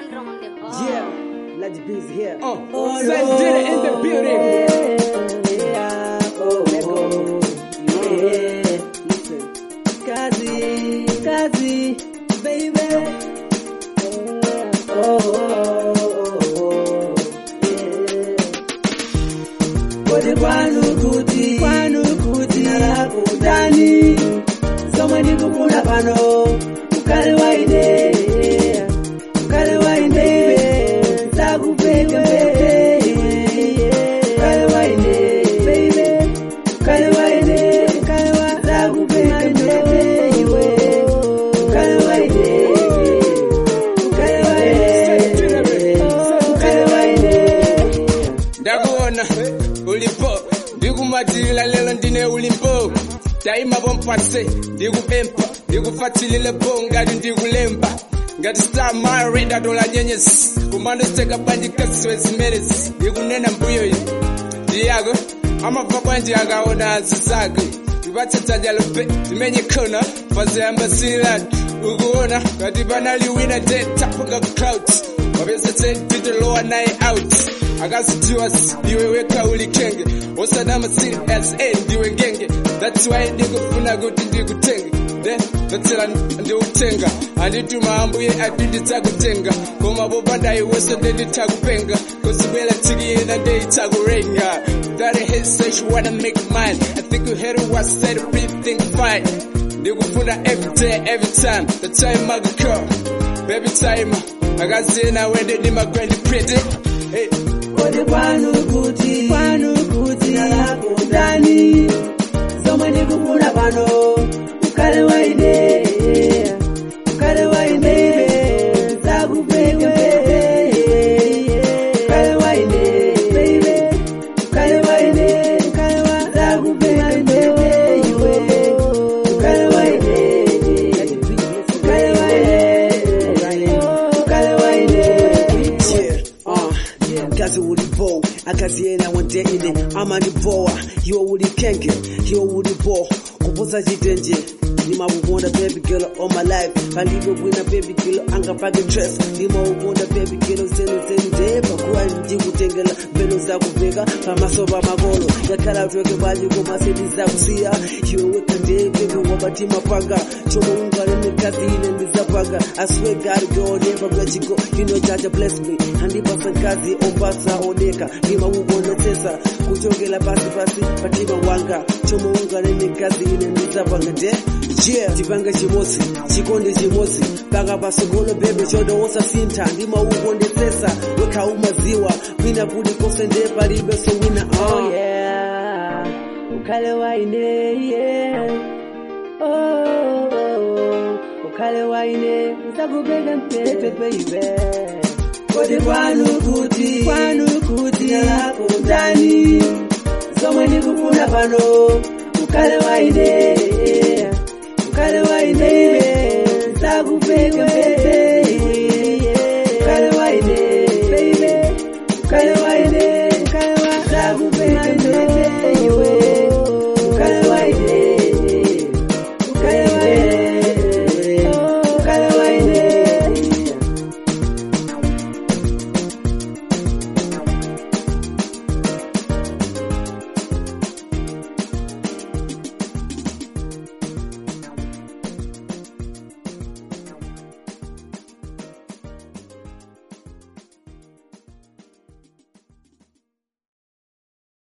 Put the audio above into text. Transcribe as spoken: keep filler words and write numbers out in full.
Sandro on the bar. Yeah, Large B's here. Oh, Oh, Sandra in the building. Yeah, oh, oh, yeah. Listen, Kazi, Kazi, baby. Oh, oh, oh, yeah. Kodi kwanu kuti, kwanu kuti, narakudani. Somwe ndikufuna pano, ukale waine. Ukale waine, zakupeka baby. Ukale waine, baby. Ukale waine, ukale wa, zakupeka baby. Ukale waine, ukale waine, ukale waine. Ndakuona ulipo ndikumatilila lelo ndine ulimpo daima bompatse ndikupempa ndikufatilile po ngati ndikulemba ngati star mare ndatola nyenyesi kumando steka banji kaswe zimerezi ndikunena mbuyo iyi ndiyako amabva bwanji akaona azizake ndipatse dzanja lope ndimenye khona faziyamba silani ukuona ngati panali wina de tapuka crowds wapesetse nditolowa naye out akazitiwa iwe weka ulikenge osadama serious eh ndiwe ngenge that's why ndikufuna kuti ndikutenge then vatsela ndiutenga andituma ambuye atinditsakutenga koma bopanda iweso ndenditakupenga kusibela tikiyena ndeitakurenga that hit say she wanna make mine I think you heard what I said everything fine ndikufuna every day every time the time I come baby time akazina wende nimagwendi pretty hey Kodi kwanu kuti, kwanu kuti, narakudani. Somwe ndikufuna pano, ukale waine. Ukale waine, zakupeka baby. Ukale waine, baby. Ukale waine, ukale wa, zakupeka baby. Ukale waine, ukale waine, ukale waine. Uh, kazi ulibo akaziena wande ine amaniboa yo ulikenge yo ulibo kubuza jitenje nima ubonda baby girl all my life kandiwe wina baby girl anga page dress nima ubonda baby girl zeno zende pakuwa ndikutengela mbelo za kuveka pamasoba magolo yakala tweke baji koma sedi za kusia iwe kande baby wabati mapanga chomo ungale nikazi ine ndizapanga I swear God girl never let you go you know Jaja bless me handi basa kazi ombasa odeka nima ubonda tesa kuchongela basi basi patima wanga chomo ungale nikazi ine ndizapanga de yeah tipanga chimosi chikonde chimosi panga pasogolo bebe chodo osa sinta ndima ukonde tesa weka umaziwa mina kuli kose nde paribe so wina Oh yeah, ukale waine, yeah. Oh, oh, oh. Ukale waine, zakupeka mpete baby. Kodi kwanu kuti, kwanu kuti, narakudani. Somwe ndikufuna pano, ukale waine. Ukale waine, zakupeka mpete.